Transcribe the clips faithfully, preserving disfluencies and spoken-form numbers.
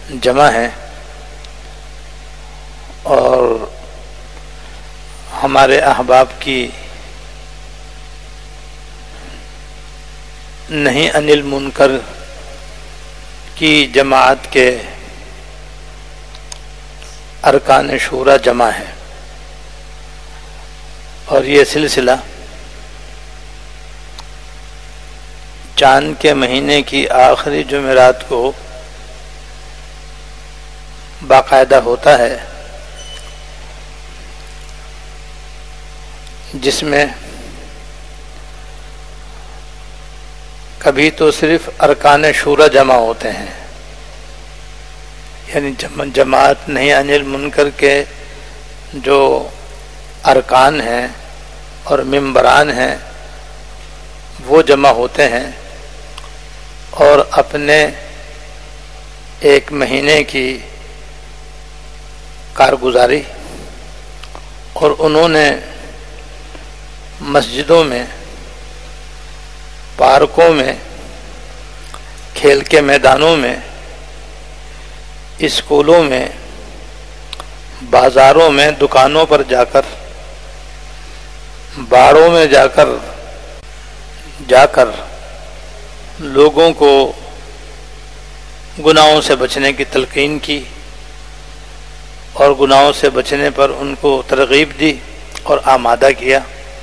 جمع ہیں اور ہمارے احباب کی نہیں عن المنکر کی جماعت کے ارکان شورا جمع ہے، اور یہ سلسلہ چاند کے مہینے کی آخری جمعرات کو باقاعدہ ہوتا ہے، جس میں کبھی تو صرف ارکان شورا جمع ہوتے ہیں، یعنی جماعت نہیں عن المنکر کے جو ارکان ہیں اور ممبران ہیں وہ جمع ہوتے ہیں، اور اپنے ایک مہینے کی کارگزاری اور انہوں نے مسجدوں میں، پارکوں میں، کھیل کے میدانوں میں، اسکولوں میں، بازاروں میں، دکانوں پر جا کر، باڑوں میں جا کر جا کر لوگوں کو گناہوں سے بچنے کی تلقین کی اور گناہوں سے بچنے پر ان کو ترغیب دی اور آمادہ کیا۔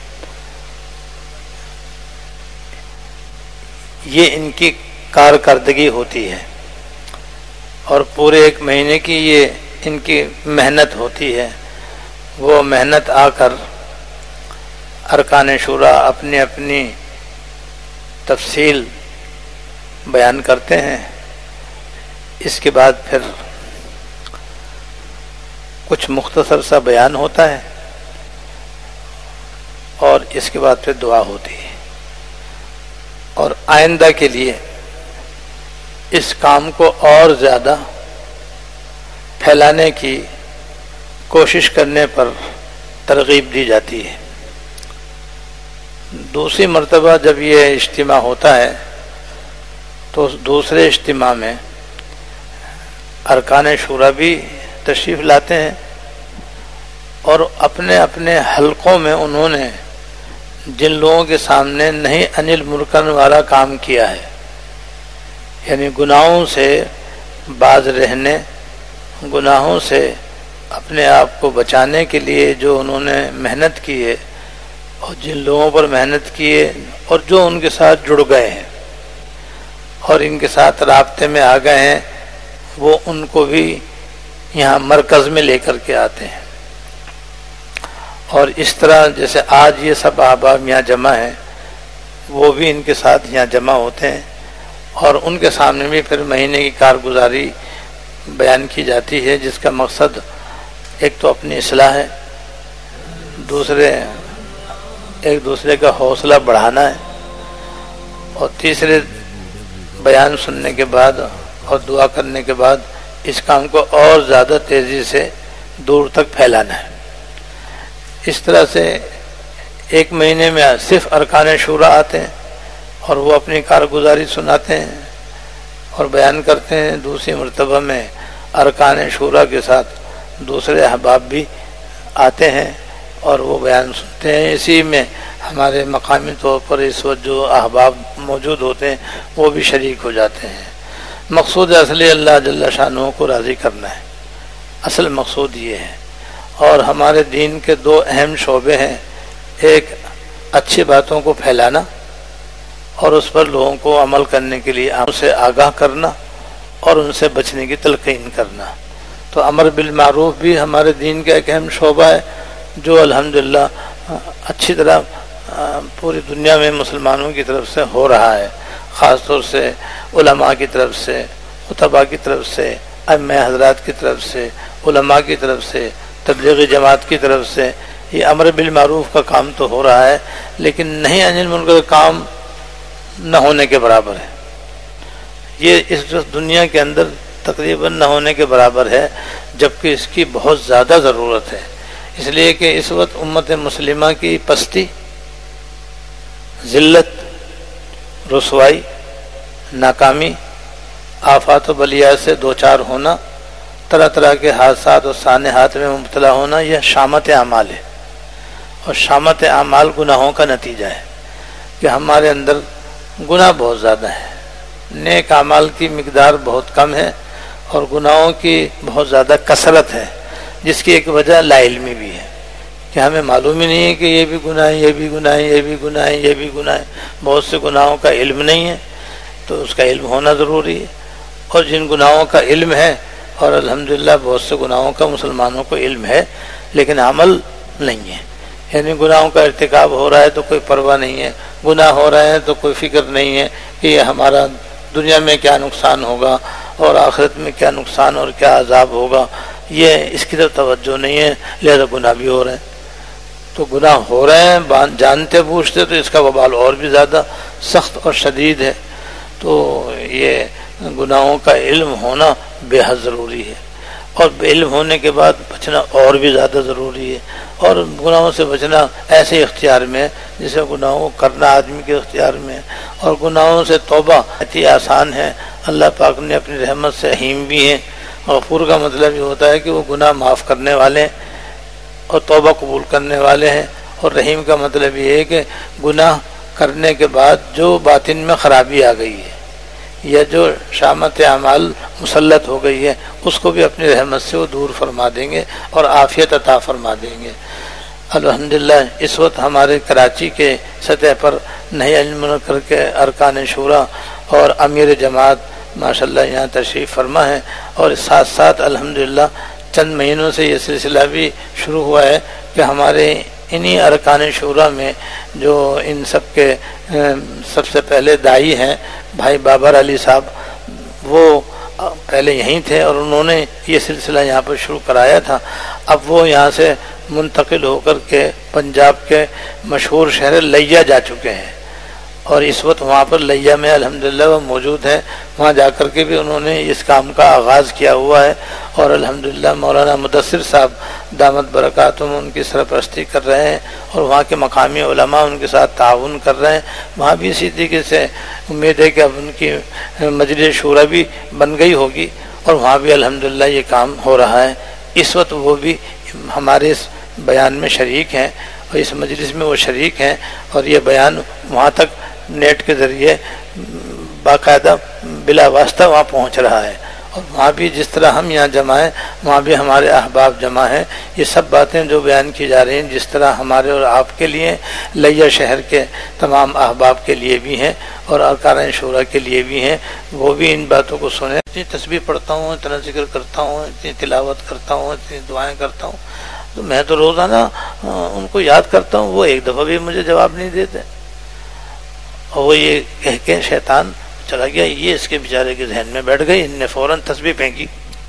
یہ ان کی کارکردگی ہوتی ہے، اور پورے ایک مہینے کی یہ ان کی محنت ہوتی ہے۔ وہ محنت آ کر ارکان شورا اپنی اپنی تفصیل بیان کرتے ہیں، اس کے بعد پھر کچھ مختصر سا بیان ہوتا ہے، اور اس کے بعد پھر دعا ہوتی ہے، اور آئندہ کے لیے اس کام کو اور زیادہ پھیلانے کی کوشش کرنے پر ترغیب دی جاتی ہے۔ دوسری مرتبہ جب یہ اجتماع ہوتا ہے تو دوسرے اجتماع میں ارکان شورا بھی تشریف لاتے ہیں، اور اپنے اپنے حلقوں میں انہوں نے جن لوگوں کے سامنے نہیں عن المنکر والا کام کیا ہے، یعنی گناہوں سے باز رہنے، گناہوں سے اپنے آپ کو بچانے کے لیے جو انہوں نے محنت کی ہے، اور جن لوگوں پر محنت کی ہے اور جو ان کے ساتھ جڑ گئے ہیں اور ان کے ساتھ رابطے میں آ گئے ہیں، وہ ان کو بھی یہاں مرکز میں لے کر کے آتے ہیں۔ اور اس طرح جیسے آج یہ سب احباب یہاں جمع ہیں، وہ بھی ان کے ساتھ یہاں جمع ہوتے ہیں، اور ان کے سامنے بھی پھر مہینے کی کارگزاری بیان کی جاتی ہے، جس کا مقصد ایک تو اپنی اصلاح ہے، دوسرے ایک دوسرے کا حوصلہ بڑھانا ہے، اور تیسرے بیان سننے کے بعد اور دعا کرنے کے بعد اس کام کو اور زیادہ تیزی سے دور تک پھیلانا ہے۔ اس طرح سے ایک مہینے میں صرف ارکان شورا آتے ہیں اور وہ اپنی کارگزاری سناتے ہیں اور بیان کرتے ہیں، دوسری مرتبہ میں ارکان شورا کے ساتھ دوسرے احباب بھی آتے ہیں اور وہ بیان سنتے ہیں۔ اسی میں ہمارے مقامی طور پر اس وقت جو احباب موجود ہوتے ہیں وہ بھی شریک ہو جاتے ہیں۔ مقصود اصلی اللہ جل شانہ کو راضی کرنا ہے، اصل مقصود یہ ہے۔ اور ہمارے دین کے دو اہم شعبے ہیں، ایک اچھی باتوں کو پھیلانا اور اس پر لوگوں کو عمل کرنے کے لیے ان سے آگاہ کرنا اور ان سے بچنے کی تلقین کرنا۔ تو امر بالمعروف بھی ہمارے دین کا ایک اہم شعبہ ہے، جو الحمدللہ اچھی طرح پوری دنیا میں مسلمانوں کی طرف سے ہو رہا ہے، خاص طور سے علماء کی طرف سے، خطباء کی طرف سے، ائمہ حضرات کی طرف سے، علماء کی طرف سے، تبلیغی جماعت کی طرف سے یہ امر بالمعروف کا کام تو ہو رہا ہے، لیکن نہیں عن المنکر کا کام نہ ہونے کے برابر ہے۔ یہ اس دنیا کے اندر تقریباً نہ ہونے کے برابر ہے، جبکہ اس کی بہت زیادہ ضرورت ہے، اس لیے کہ اس وقت امت مسلمہ کی پستی، ذلت، رسوائی، ناکامی آفات و بلیات سے دو چار ہونا، طرح طرح کے حادثات اور سانحات میں مبتلا ہونا، یہ شامت اعمال ہے، اور شامت اعمال گناہوں کا نتیجہ ہے کہ ہمارے اندر گناہ بہت زیادہ ہے، نیک اعمال کی مقدار بہت کم ہے اور گناہوں کی بہت زیادہ کثرت ہے، جس کی ایک وجہ لا علمی بھی ہے کہ ہمیں معلوم ہی نہیں ہے کہ یہ بھی گناہ ہے، یہ بھی گناہ ہے، یہ بھی گناہ ہے، یہ بھی گناہ ہے۔ بہت سے گناہوں کا علم نہیں ہے، تو اس کا علم ہونا ضروری ہے، اور جن گناہوں کا علم ہے، اور الحمدللہ بہت سے گناہوں کا مسلمانوں کو علم ہے لیکن عمل نہیں ہے، یعنی گناہوں کا ارتکاب ہو رہا ہے تو کوئی پرواہ نہیں ہے، گناہ ہو رہے ہیں تو کوئی فکر نہیں ہے کہ یہ ہمارا دنیا میں کیا نقصان ہوگا اور آخرت میں کیا نقصان اور کیا عذاب ہوگا، یہ اس کی طرف توجہ نہیں ہے، لہذا گناہ بھی ہو رہے ہیں۔ تو گناہ ہو رہے ہیں جانتے بوجھتے تو اس کا وبال اور بھی زیادہ سخت اور شدید ہے، تو یہ گناہوں کا علم ہونا بے حد ضروری ہے، اور علم ہونے کے بعد بچنا اور بھی زیادہ ضروری ہے، اور گناہوں سے بچنا ایسے اختیار میں جسے گناہوں کو کرنا آدمی کے اختیار میں، اور گناہوں سے توبہ اتنی آسان ہے، اللہ پاک نے اپنی رحمت سے رحیم بھی ہیں۔ غفور کا مطلب یہ ہوتا ہے کہ وہ گناہ معاف کرنے والے ہیں اور توبہ قبول کرنے والے ہیں، اور رحیم کا مطلب یہ ہے کہ گناہ کرنے کے بعد جو باطن میں خرابی آ گئی ہے یا جو شامت اعمال مسلط ہو گئی ہے اس کو بھی اپنی رحمت سے وہ دور فرما دیں گے اور عافیت عطا فرما دیں گے۔ الحمدللہ اس وقت ہمارے کراچی کے سطح پر نہی عن المنکر کے ارکان شورا اور امیر جماعت ماشاءاللہ یہاں تشریف فرما ہے، اور ساتھ ساتھ الحمدللہ چند مہینوں سے یہ سلسلہ بھی شروع ہوا ہے کہ ہمارے انہی ارکان شورا میں جو ان سب کے سب سے پہلے داعی ہیں بھائی بابر علی صاحب، وہ پہلے یہیں تھے اور انہوں نے یہ سلسلہ یہاں پر شروع کرایا تھا، اب وہ یہاں سے منتقل ہو کر کے پنجاب کے مشہور شہر لیا جا چکے ہیں، اور اس وقت وہاں پر لیا میں الحمدللہ وہ موجود ہیں، وہاں جا کر کے بھی انہوں نے اس کام کا آغاز کیا ہوا ہے، اور الحمدللہ مولانا مدثر صاحب دامت برکاتہم ان کی سرپرستی کر رہے ہیں، اور وہاں کے مقامی علماء ان کے ساتھ تعاون کر رہے ہیں، وہاں بھی اسی طریقے سے امید ہے کہ اب ان کی مجلس شورا بھی بن گئی ہوگی، اور وہاں بھی الحمدللہ یہ کام ہو رہا ہے۔ اس وقت وہ بھی ہمارے اس بیان میں شریک ہیں اور اس مجلس میں وہ شریک ہیں، اور یہ بیان وہاں تک نیٹ کے ذریعے باقاعدہ بلا واسطہ وہاں پہنچ رہا ہے، اور وہاں بھی جس طرح ہم یہاں جمع ہیں وہاں بھی ہمارے احباب جمع ہیں۔ یہ سب باتیں جو بیان کی جا رہی ہیں جس طرح ہمارے اور آپ کے لیے لیا شہر کے تمام احباب کے لیے بھی ہیں اور ارکان شورا کے لیے بھی ہیں، وہ بھی ان باتوں کو سنیں۔ اتنی تسبیح پڑھتا ہوں، اتنا ذکر کرتا ہوں، اتنی تلاوت کرتا ہوں، اتنی دعائیں کرتا ہوں، تو میں تو روزانہ ان کو یاد کرتا ہوں، وہ ایک دفعہ بھی مجھے جواب نہیں دیتے، اور وہ یہ کہہ کے شیطان چلا گیا، یہ اس کے بیچارے کے ذہن میں بیٹھ گئی، ان نے فوراً تسبیح پھینکی،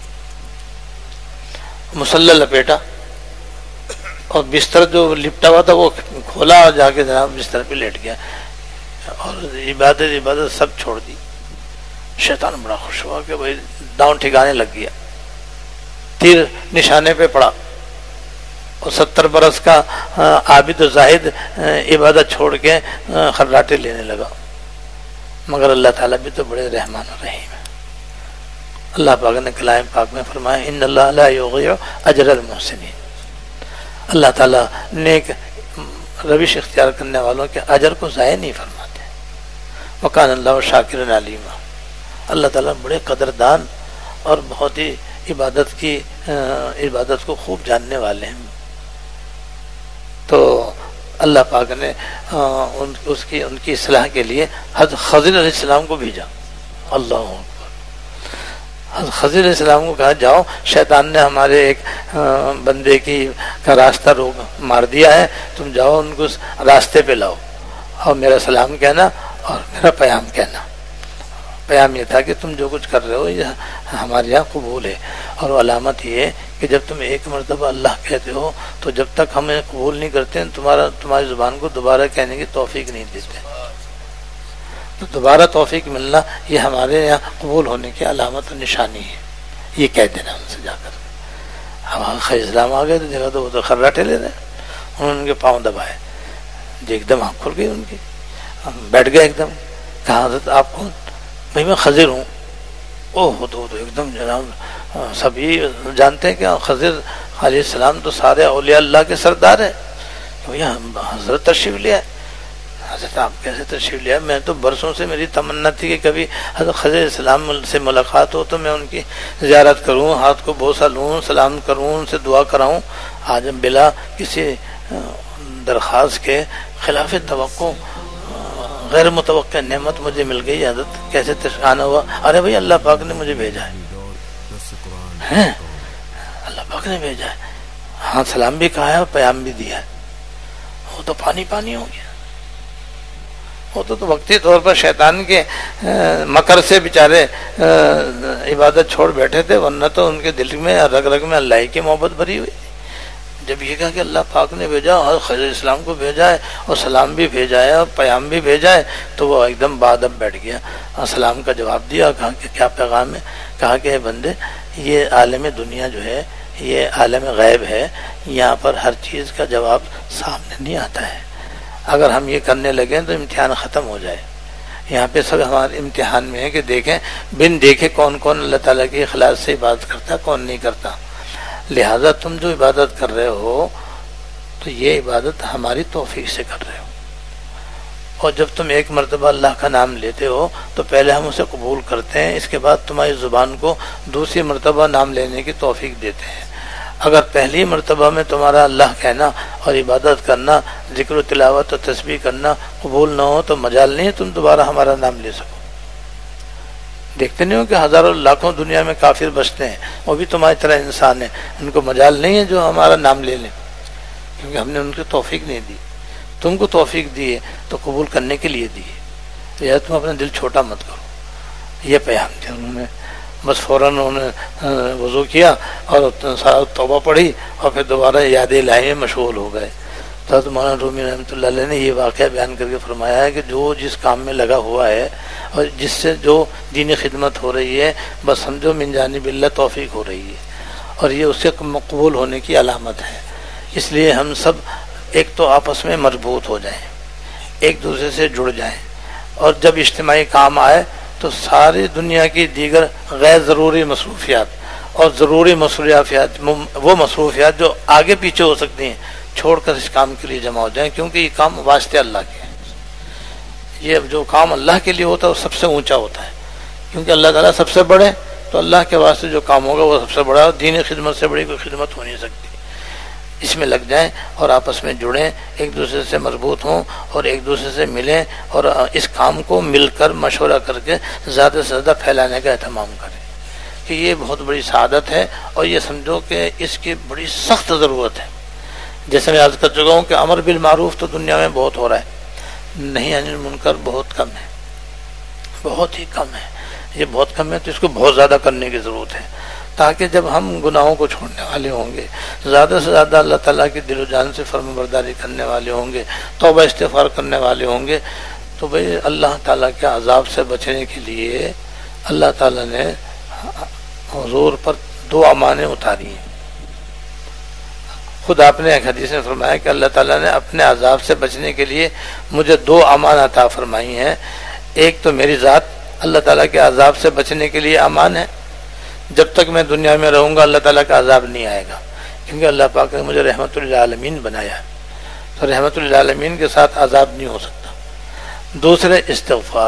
مسلح لپیٹا اور بستر جو لپٹا ہوا تھا وہ کھولا اور جا کے جناب بستر پہ لیٹ گیا، اور عبادت عبادت سب چھوڑ دی۔ شیطان بڑا خوش ہوا کہ بھائی داؤں ٹھکانے لگ گیا، تیر نشانے پہ پڑا، اور ستر برس کا عابد و زاہد عبادت چھوڑ کے خراٹے لینے لگا، مگر اللہ تعالیٰ بھی تو بڑے رحمان و رحیم ہے۔ اللہ پاک نے کلام پاک میں فرمایا ان اللہ لا یضیع اجر المحسنین، اللہ تعالیٰ نیک روش اختیار کرنے والوں کے اجر کو ضائع نہیں فرماتے۔ وکان اللہ شاکر علیما، اللہ تعالیٰ بڑے قدردان اور بہت ہی عبادت کی عبادت کو خوب جاننے والے ہیں۔ تو اللہ پاک نے اس کی ان کی اصلاح کے لیے حضرت خضر علیہ السلام کو بھیجا۔ اللہ حضرت خضر علیہ السلام کو کہا جاؤ، شیطان نے ہمارے ایک بندے کی کا راستہ روک مار دیا ہے، تم جاؤ ان کو راستے پہ لاؤ اور میرا سلام کہنا اور میرا پیام کہنا۔ پیام یہ تھا کہ تم جو کچھ کر رہے ہو یہ ہمارے یہاں قبول ہے، اور علامت یہ ہے کہ جب تم ایک مرتبہ اللہ کہتے ہو تو جب تک ہمیں قبول نہیں کرتے تمہارا تمہاری زبان کو دوبارہ کہنے کی توفیق نہیں دیتے، تو دوبارہ توفیق ملنا یہ ہمارے یہاں قبول ہونے کی علامت اور نشانی ہے، یہ کہہ دینا ان سے جا کر۔ اب خیر اسلام آ گئے تو دیکھا تو وہ تو خراٹے لے رہے، انہوں نے ان کے پاؤں دبائے، جو ایک دم آنکھ کھل گئی ان کی، بیٹھ گئے ایک دم۔ کہا حضرت آپ کون؟ بھائی میں خضر ہوں۔ او ہو تو ایک دم جناب سبھی جانتے ہیں کہ خضر علیہ السلام تو سارے اولیاء اللہ کے سردار ہیں. بھیا حضرت تشریف لیا ہے. حضرت آپ کیسے تشریف لیا؟ میں تو برسوں سے میری تمنا تھی کہ کبھی حضرت خضر علیہ السلام سے ملاقات ہو تو میں ان کی زیارت کروں، ہاتھ کو بوسہ لوں، سلام کروں، ان سے دعا کراؤں. آج بلا کسی درخواست کے خلاف توقع غیر متوقع نعمت مجھے مل گئی. حضرت کیسے آنا ہوا؟ ارے بھائی اللہ پاک نے مجھے بھیجا ہے، اللہ پاک نے بھیجا ہے. ہاں سلام بھی کہا ہے اور پیام بھی دیا ہے. وہ تو پانی پانی ہو گیا. وہ تو, تو وقتی طور پر شیطان کے مکر سے بیچارے عبادت چھوڑ بیٹھے تھے، ورنہ تو ان کے دل میں رگ رگ میں اللہ کی محبت بھری ہوئی. جب یہ کہا کہ اللہ پاک نے بھیجا اور خضر اسلام کو بھیجا ہے اور سلام بھی بھیجا ہے اور پیام بھی بھیجا ہے، تو وہ ایک دم بادب بیٹھ گیا. سلام کا جواب دیا، کہا کہ کیا پیغام ہے؟ کہا کہ اے بندے، یہ عالم دنیا جو ہے یہ عالم غیب ہے، یہاں پر ہر چیز کا جواب سامنے نہیں آتا ہے. اگر ہم یہ کرنے لگیں تو امتحان ختم ہو جائے. یہاں پہ سب ہمارے امتحان میں ہے کہ دیکھیں بن دیکھے کون کون اللہ تعالیٰ کی اخلاص سے عبادت کرتا، کون نہیں کرتا. لہذا تم جو عبادت کر رہے ہو تو یہ عبادت ہماری توفیق سے کر رہے ہو، اور جب تم ایک مرتبہ اللہ کا نام لیتے ہو تو پہلے ہم اسے قبول کرتے ہیں، اس کے بعد تمہاری زبان کو دوسری مرتبہ نام لینے کی توفیق دیتے ہیں. اگر پہلی مرتبہ میں تمہارا اللہ کہنا اور عبادت کرنا، ذکر و تلاوت و تسبیح کرنا قبول نہ ہو تو مجال نہیں ہے تم دوبارہ ہمارا نام لے سکو. دیکھتے نہیں ہو کہ ہزاروں لاکھوں دنیا میں کافر بستے ہیں، وہ بھی تمہاری طرح انسان ہیں، ان کو مجال نہیں ہے جو ہمارا نام لے لیں، کیونکہ ہم نے ان کو توفیق نہیں دی. تم کو توفیق دی ہے تو قبول کرنے کے لیے دی ہے، یا تم اپنا دل چھوٹا مت کرو. یہ پیام دیا انہوں نے. بس فوراً انہوں نے وضو کیا اور توبہ پڑھی اور پھر دوبارہ یاد الہی میں مشغول ہو گئے. حضرت مولانا رومی رحمۃ اللہ علیہ نے یہ واقعہ بیان کر کے فرمایا ہے کہ جو جس کام میں لگا ہوا ہے اور جس سے جو دینی خدمت ہو رہی ہے، بس سمجھو من جانب اللہ توفیق ہو رہی ہے، اور یہ اس سے مقبول ہونے کی علامت ہے. اس لیے ہم سب ایک تو آپس میں مربوط ہو جائیں، ایک دوسرے سے جڑ جائیں، اور جب اجتماعی کام آئے تو ساری دنیا کی دیگر غیر ضروری مصروفیات اور ضروری مصروفیات، وہ مصروفیات جو آگے پیچھے ہو سکتی ہیں، چھوڑ کر اس کام کے لیے جمع ہو جائیں، کیونکہ یہ کام واسطے اللہ کے ہے. یہ جو کام اللہ کے لیے ہوتا ہے وہ سب سے اونچا ہوتا ہے، کیونکہ اللہ تعالیٰ سب سے بڑے، تو اللہ کے واسطے جو کام ہوگا وہ سب سے بڑا ہے. دینی خدمت سے بڑی کوئی خدمت ہو نہیں سکتی. اس میں لگ جائیں اور آپس میں جڑیں، ایک دوسرے سے مربوط ہوں اور ایک دوسرے سے ملیں، اور اس کام کو مل کر مشورہ کر کے زیادہ سے زیادہ پھیلانے کا اہتمام کریں، کہ یہ بہت بڑی سعادت ہے. اور یہ سمجھو کہ اس کی بڑی سخت ضرورت ہے. جیسے میں عرض کر چکا ہوں کہ امر بالمعروف تو دنیا میں بہت ہو رہا ہے، نہیں عن المنکر بہت کم ہے، بہت ہی کم ہے. یہ بہت کم ہے تو اس کو بہت زیادہ کرنے کی ضرورت ہے، تاکہ جب ہم گناہوں کو چھوڑنے والے ہوں گے، زیادہ سے زیادہ اللہ تعالیٰ کی دل و جان سے فرم برداری کرنے والے ہوں گے، توبہ استغفار کرنے والے ہوں گے، تو بھئی اللہ تعالیٰ کے عذاب سے بچنے کے لیے اللہ تعالیٰ نے حضور پر دو امانیں اتاری ہیں. خود آپ نے ایک حدیث میں فرمایا کہ اللہ تعالیٰ نے اپنے عذاب سے بچنے کے لیے مجھے دو امان عطا فرمائی ہیں. ایک تو میری ذات اللہ تعالیٰ کے عذاب سے بچنے کے لیے امان ہے، جب تک میں دنیا میں رہوں گا اللہ تعالیٰ کا عذاب نہیں آئے گا، کیونکہ اللہ پاک نے مجھے رحمت للعالمین بنایا ہے، تو رحمت للعالمین کے ساتھ عذاب نہیں ہو سکتا. دوسرے استغفار،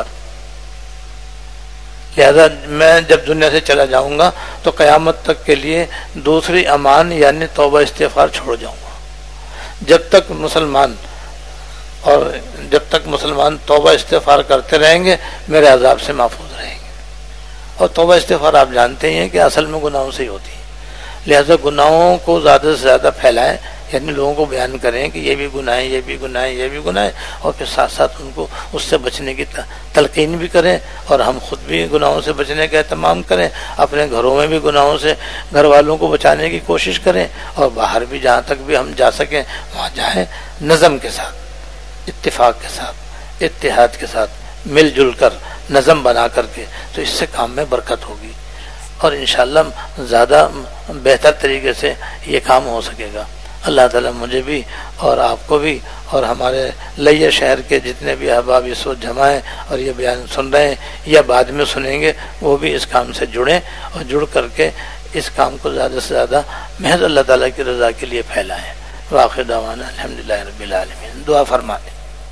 لہذا میں جب دنیا سے چلا جاؤں گا تو قیامت تک کے لیے دوسری امان یعنی توبہ استغفار چھوڑ جاؤں گا. جب تک مسلمان اور جب تک مسلمان توبہ استغفار کرتے رہیں گے میرے عذاب سے محفوظ رہیں گے. اور توبہ استغفار آپ جانتے ہی ہیں کہ اصل میں گناہوں سے ہی ہوتی ہے، لہذا گناہوں کو زیادہ سے زیادہ پھیلائیں، یعنی لوگوں کو بیان کریں کہ یہ بھی گناہ ہے، یہ بھی گناہ ہے، یہ بھی گناہ ہے، اور پھر ساتھ ساتھ ان کو اس سے بچنے کی تلقین بھی کریں، اور ہم خود بھی گناہوں سے بچنے کا اہتمام کریں، اپنے گھروں میں بھی گناہوں سے گھر والوں کو بچانے کی کوشش کریں، اور باہر بھی جہاں تک بھی ہم جا سکیں وہاں جائیں، نظم کے ساتھ، اتفاق کے ساتھ، اتحاد کے ساتھ، مل جل کر نظم بنا کر کے، تو اس سے کام میں برکت ہوگی اور انشاءاللہ زیادہ بہتر طریقے سے یہ کام ہو سکے گا. اللہ تعالیٰ مجھے بھی اور آپ کو بھی اور ہمارے لیہ شہر کے جتنے بھی احباب اس وقت جمع ہیں اور یہ بیان سن رہے ہیں یا بعد میں سنیں گے وہ بھی اس کام سے جڑیں اور جڑ کر کے اس کام کو زیادہ سے زیادہ محض اللہ تعالیٰ کی رضا کے لیے پھیلائیں. واخر دعوانا الحمدللہ رب العالمین. دعا فرمائیں.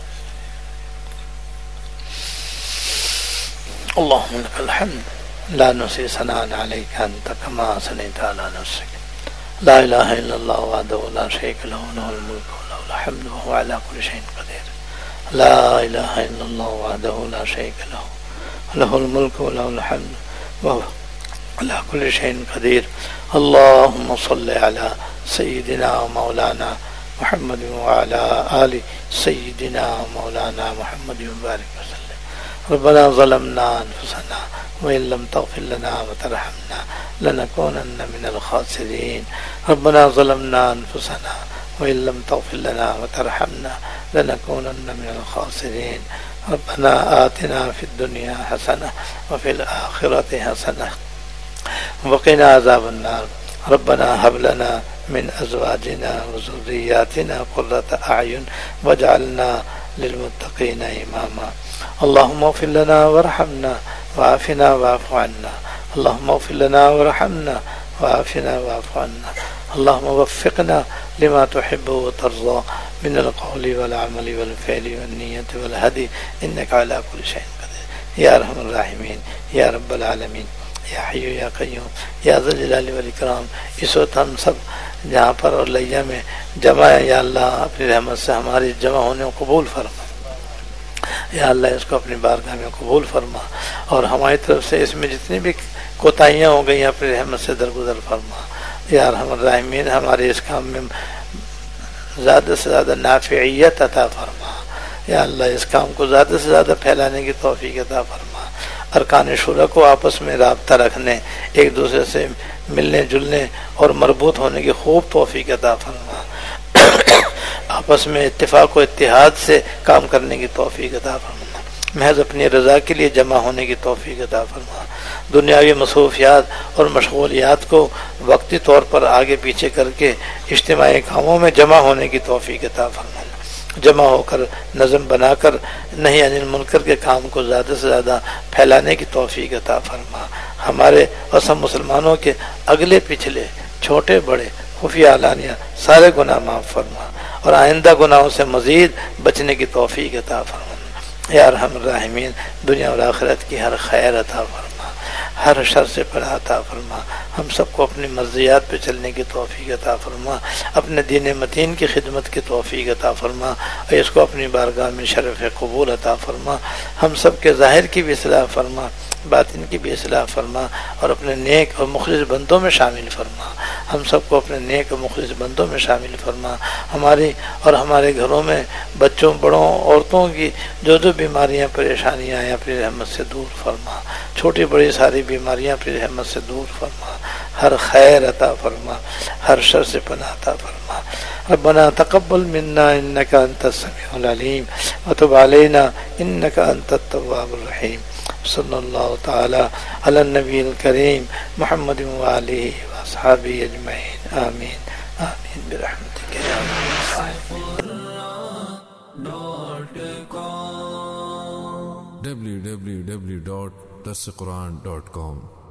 اللهم لك الحمد لا نحصي ثناء عليك أنت كما أثنيت على نفسك لا إله إلا الله وحده لا شريك له له الملك وله الحمد وهو على كل شيء قدير لا إله إلا الله وحده لا شريك له له الملك وله الحمد وهو على كل شيء قدير. اللهم صل على سيدنا ومولانا محمد وعلى آل سيدنا ومولانا محمد وبارك وسلم. ربنا ظلمنا أنفسنا وإن لم تغفر لنا وترحمنا لنكونن من الخاسرين. ربنا ظلمنا أنفسنا وإن لم تغفر لنا وترحمنا لنكونن من الخاسرين. ربنا آتنا في الدنيا حسنة وفي الآخرة حسنة وقنا عذاب النار. ربنا هب لنا من أزواجنا وذرياتنا قرة أعين واجعلنا للمتقين إماما. اللهم اغفر لنا وارحمنا وعافنا واعف عنا. اللهم اغفر لنا وارحمنا وعافنا واعف عنا. اللهم وفقنا لما تحب وترضى من القول والعمل والفعل والنية والهدي إنك على كل شيء قدير. يا أرحم الراحمين يا رب العالمين یا حی یا قیوم یا ذا الجلال والاکرام. اس وقت ہم سب جہاں پر اور لیہ میں جمع ہے یا اللہ اپنی رحمت سے ہماری جمع ہونے کو قبول فرما. یا اللہ اس کو اپنی بارگاہ میں قبول فرما اور ہماری طرف سے اس میں جتنی بھی کوتاہیاں ہو گئی اپنی رحمت سے درگزر فرما. یا ارحم الراحمین ہمارے اس کام میں زیادہ سے زیادہ نافعیت عطا فرما. یا اللہ اس کام کو زیادہ سے زیادہ پھیلانے کی توفیق عطا فرما. ارکان شورا کو آپس میں رابطہ رکھنے ایک دوسرے سے ملنے جلنے اور مربوط ہونے کی خوب توفیق عطا فرما. آپس میں اتفاق و اتحاد سے کام کرنے کی توفیق عطا فرما. محض اپنی رضا کے لیے جمع ہونے کی توفیق عطا فرما. دنیاوی مصروفیات اور مشغولیات کو وقتی طور پر آگے پیچھے کر کے اجتماعی کاموں میں جمع ہونے کی توفیق عطا فرما. جمع ہو کر نظم بنا کر نہیں عن المنکر کے کام کو زیادہ سے زیادہ پھیلانے کی توفیق عطا فرما. ہمارے اور سب مسلمانوں کے اگلے پچھلے چھوٹے بڑے خفیہ علانیہ سارے گناہ معاف فرما اور آئندہ گناہوں سے مزید بچنے کی توفیق عطا فرما. یا ارحم الراحمین دنیا اور آخرت کی ہر خیر عطا فرما، ہر شر سے پناہ عطا فرما. ہم سب کو اپنی مرضیات پہ چلنے کی توفیق عطا فرما. اپنے دین متین کی خدمت کی توفیق عطا فرما اور اس کو اپنی بارگاہ میں شرف قبول عطا فرما. ہم سب کے ظاہر کی بھی اصلاح فرما، باطن کی بھی اصلاح فرما اور اپنے نیک اور مخلص بندوں میں شامل فرما. ہم سب کو اپنے نیک اور مخلص بندوں میں شامل فرما. ہماری اور ہمارے گھروں میں بچوں بڑوں عورتوں کی جو جو بیماریاں پریشانیاں ہیں اپنی رحمت سے دور فرما. چھوٹی بڑی ساری بیماریاں اپنی رحمت سے دور فرما. ہر خیر عطا فرما، ہر شر سے پناہ عطا فرما. ربنا تقبل منا انك انت السميع العليم وتب علينا انك انت التواب الرحيم. صلی اللہ تعالی علی النبی الکریم محمد وآلہ واصحابہ اجمعین. آمین آمین برحمتک یا W W W dot this Quran dot com